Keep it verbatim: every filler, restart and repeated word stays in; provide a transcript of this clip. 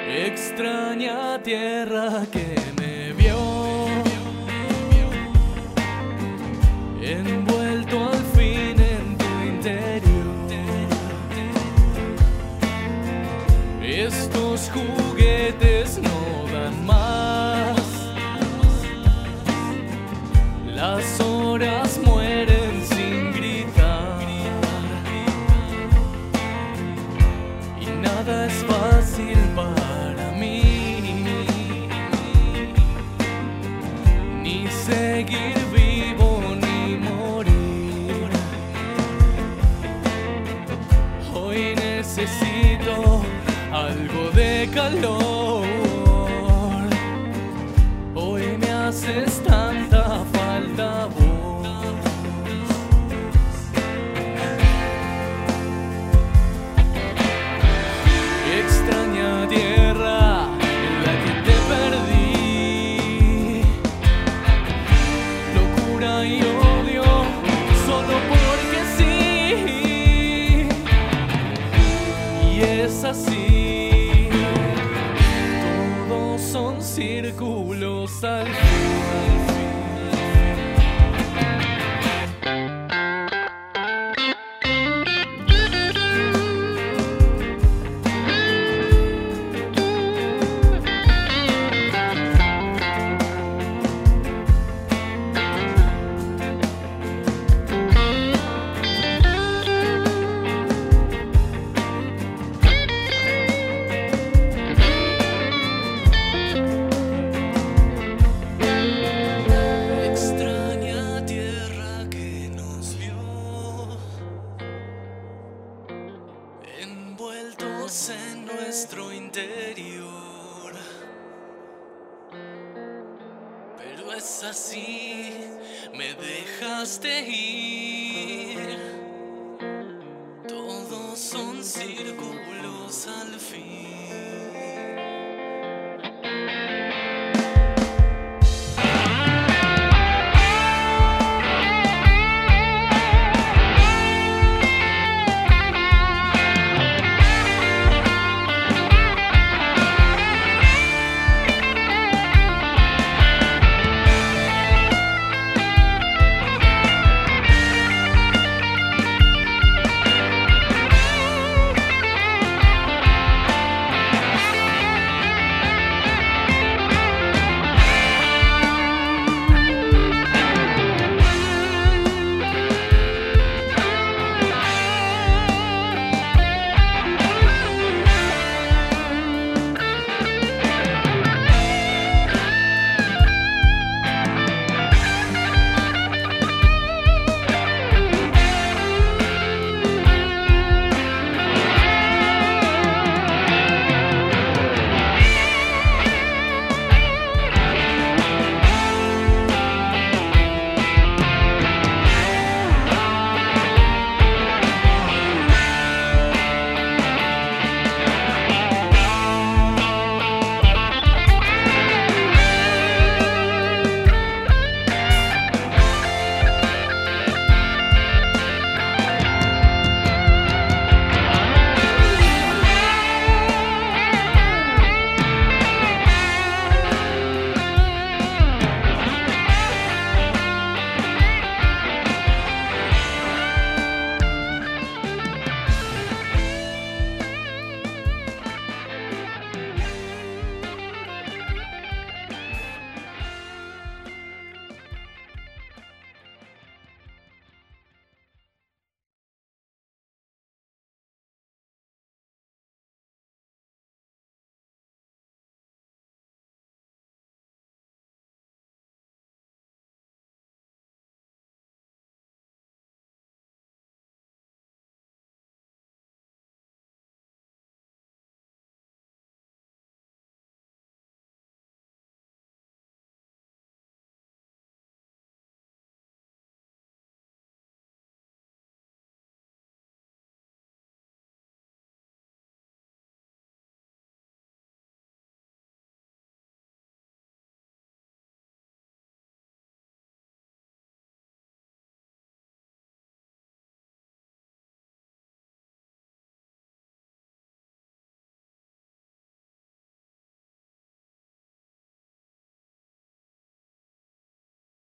Extraña tierra que me vio envuelto al fin en tu interior. Estos juguetes no dan más, las horas mueren sin gritar y nada es fácil para mí, ni seguir vivo ni morir. Hoy necesito algo de calor, hoy me haces tanta falta vos. Extraña tierra en la que te perdí, locura y odio solo porque sí, y es así, todos son círculos al fin. Envueltos en nuestro interior, pero es así, me dejaste ir. Todos son círculos al fin.